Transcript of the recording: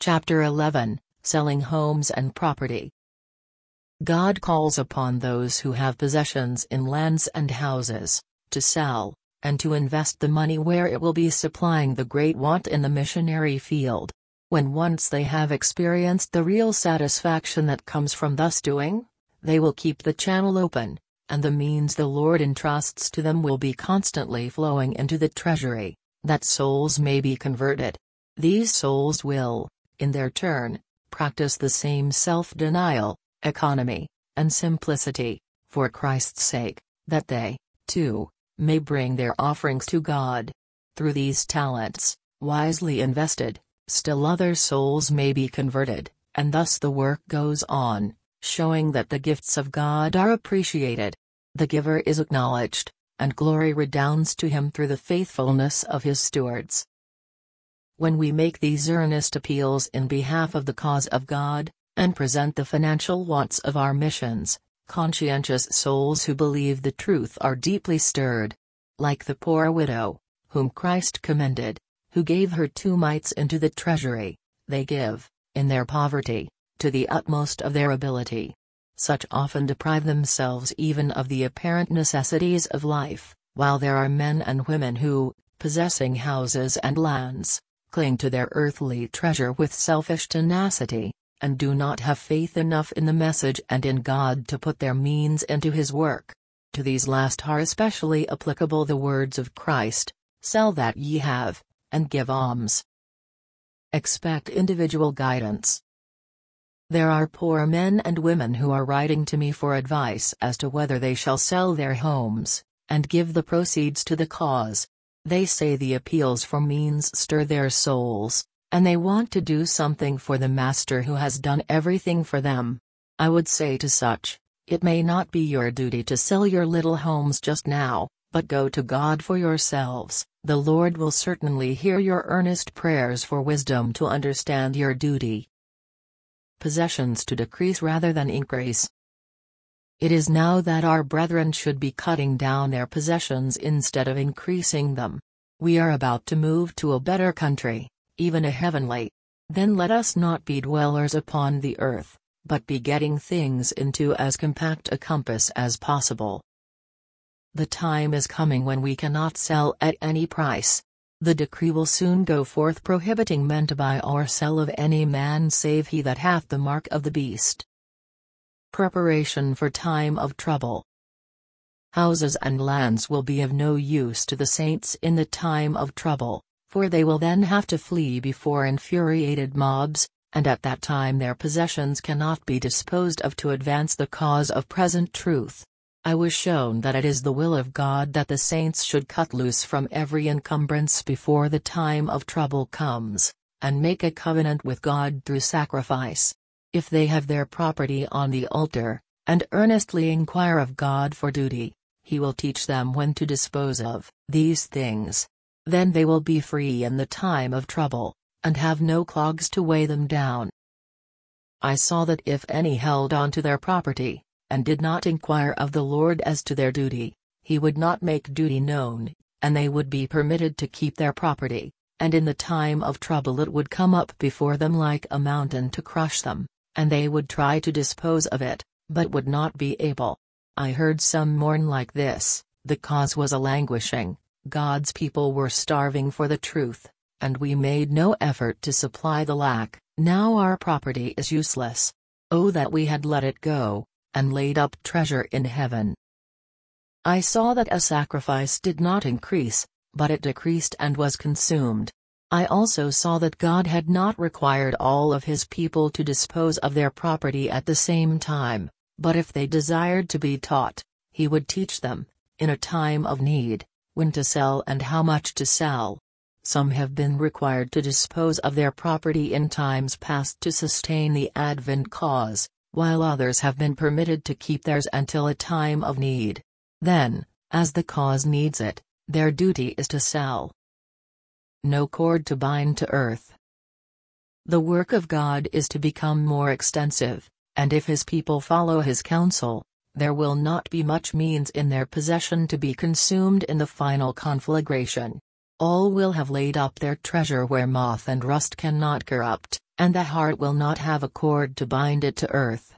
Chapter 11, Selling Homes and Property. God calls upon those who have possessions in lands and houses, to sell, and to invest the money where it will be supplying the great want in the missionary field. When once they have experienced the real satisfaction that comes from thus doing, they will keep the channel open, and the means the Lord entrusts to them will be constantly flowing into the treasury, that souls may be converted. These souls will, in their turn, practice the same self-denial, economy, and simplicity, for Christ's sake, that they, too, may bring their offerings to God. Through these talents, wisely invested, still other souls may be converted, and thus the work goes on, showing that the gifts of God are appreciated. The giver is acknowledged, and glory redounds to him through the faithfulness of his stewards. When we make these earnest appeals in behalf of the cause of God, and present the financial wants of our missions, conscientious souls who believe the truth are deeply stirred. Like the poor widow, whom Christ commended, who gave her 2 mites into the treasury, they give, in their poverty, to the utmost of their ability. Such often deprive themselves even of the apparent necessities of life, while there are men and women who, possessing houses and lands, cling to their earthly treasure with selfish tenacity, and do not have faith enough in the message and in God to put their means into His work. To these last are especially applicable the words of Christ, "Sell that ye have, and give alms." Expect individual guidance. There are poor men and women who are writing to me for advice as to whether they shall sell their homes, and give the proceeds to the cause. They say the appeals for means stir their souls, and they want to do something for the Master who has done everything for them. I would say to such, it may not be your duty to sell your little homes just now, but go to God for yourselves. The Lord will certainly hear your earnest prayers for wisdom to understand your duty. Possessions to decrease rather than increase. It is now that our brethren should be cutting down their possessions instead of increasing them. We are about to move to a better country, even a heavenly. Then let us not be dwellers upon the earth, but be getting things into as compact a compass as possible. The time is coming when we cannot sell at any price. The decree will soon go forth prohibiting men to buy or sell of any man save he that hath the mark of the beast. Preparation for time of trouble. Houses and lands will be of no use to the saints in the time of trouble, for they will then have to flee before infuriated mobs, and at that time their possessions cannot be disposed of to advance the cause of present truth. I was shown that it is the will of God that the saints should cut loose from every encumbrance before the time of trouble comes, and make a covenant with God through sacrifice. If they have their property on the altar, and earnestly inquire of God for duty, He will teach them when to dispose of these things. Then they will be free in the time of trouble, and have no clogs to weigh them down. I saw that if any held on to their property, and did not inquire of the Lord as to their duty, He would not make duty known, and they would be permitted to keep their property, and in the time of trouble it would come up before them like a mountain to crush them, and they would try to dispose of it, but would not be able. I heard some mourn like this: the cause was a languishing, God's people were starving for the truth, and we made no effort to supply the lack. Now our property is useless. Oh, that we had let it go, and laid up treasure in heaven. I saw that a sacrifice did not increase, but it decreased and was consumed. I also saw that God had not required all of His people to dispose of their property at the same time, but if they desired to be taught, He would teach them, in a time of need, when to sell and how much to sell. Some have been required to dispose of their property in times past to sustain the Advent cause, while others have been permitted to keep theirs until a time of need. Then, as the cause needs it, their duty is to sell. No cord to bind to earth. The work of God is to become more extensive, and if His people follow His counsel, there will not be much means in their possession to be consumed in the final conflagration. All will have laid up their treasure where moth and rust cannot corrupt, and the heart will not have a cord to bind it to earth.